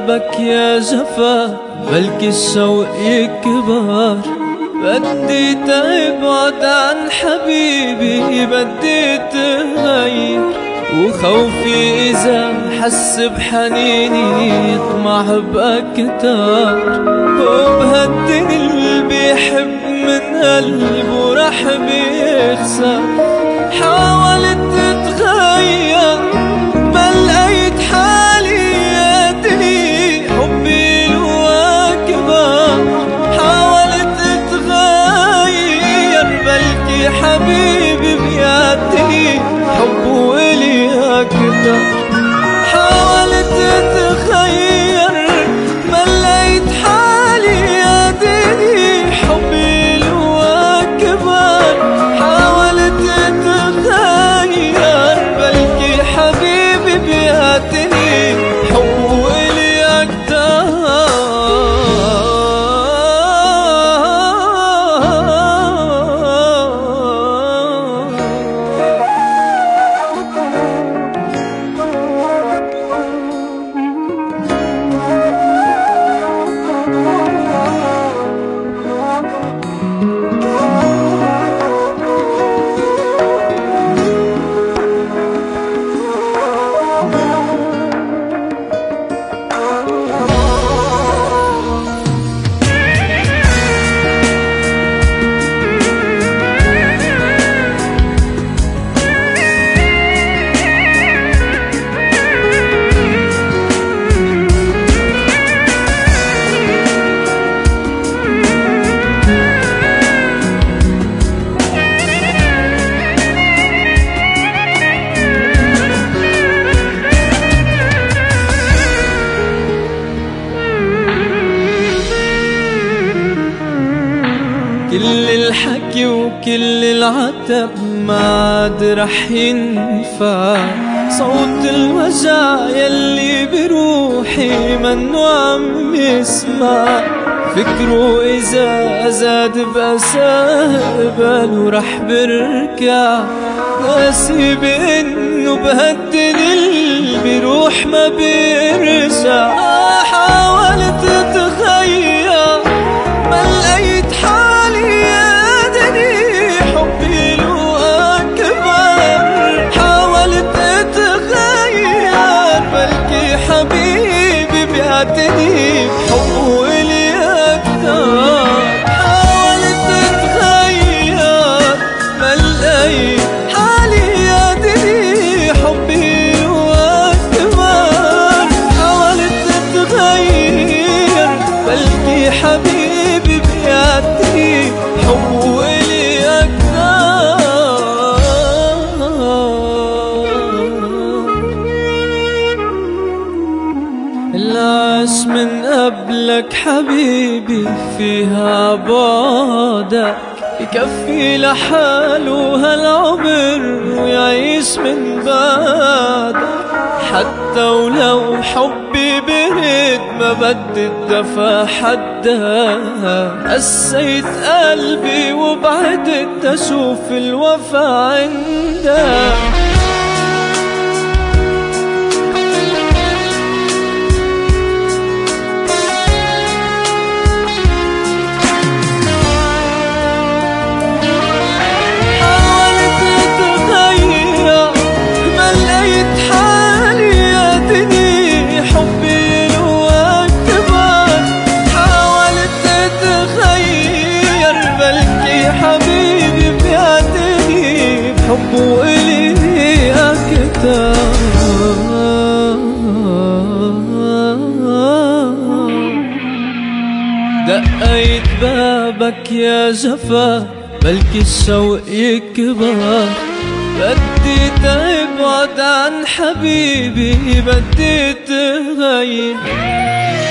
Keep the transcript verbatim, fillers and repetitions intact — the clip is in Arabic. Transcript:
بابك يا جفا بلكي الشوق يكبر. بدي تبعد عن حبيبي، بدي تغير، وخوفي إذا حس بحنيني يطمع بأكتر. وبهالدنيا اللي بيحب من قلبه رح بيخسر. حاولت تتغير ما لقيت حالي يا دنيا، حبي له أكبر. حاولت تتغير بلكي حبيبي بيعتني حبه إلي أكتر. حاولت تتغير ما لقيت حالي يا دنيا، حبي له أكبر. حاولت تتغير بلكي حبيبي بيعتني حبه إلي أكتر. كل الحكي وكل العتب ما عاد رح ينفع. صوت الوجع يلي بروحي منو عم يسمع. فكره إذا زاد بأسى باله رح بركع. ناسي بإنه بهالدنيا اللي بروح ما بيرجع. حاولت تتغير ما لقيت حالي يا دنيا، حبي له أكبر. حاولت تتغير بلكي حبيبي بيعتني حبه إلي أكتر. حاولت تتغير ما لقيت حالي يا دنيا، حبي له أكبر. حاولت تتغير بلكي حبيبي بيعتني حبه إلي أكتر. العاش من قبلك حبيبي فيها بعدك، يكفي لحاله هالعمر ويعيش من بعدك. حتى ولو حبي برد ما بدي الدفا حدا. قسيت قلبي وبعدت أشوف الوفا عندك. حبه إلي أكتر. دقيت بابك يا جفا بلكي الشوق يكبر. بدي تبعد عن حبيبي، بدي تغير،